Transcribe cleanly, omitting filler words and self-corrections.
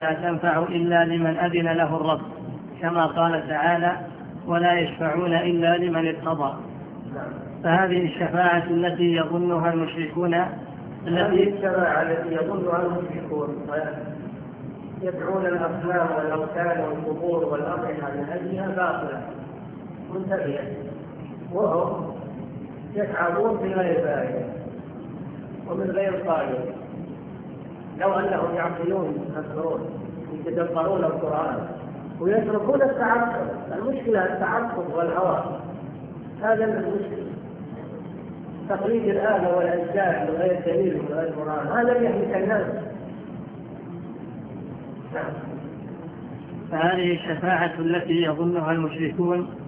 لا تنفع إلا لمن أذن له الرب، كما قال تعالى: ولا يشفعون إلا لمن ارتضى. فهذه الشفاعة التي يظنها المشركون يدعون الأصنام والأوثان والقبور والأضرحة من أجلها باطلة منتهية، وهم يتعبون بغير فائدة ومن غير قائل. لو أنهم يعقلون يفكرون يتدبرون القرآن ويتركون التعقل. المشكلة التعقل والهوى، هذا المشكلة. تقليد الآلة والأجداد من غير دليل ومن غير قرآن، هذا يهلك الناس. فهذه الشفاعة التي يظنها المشركون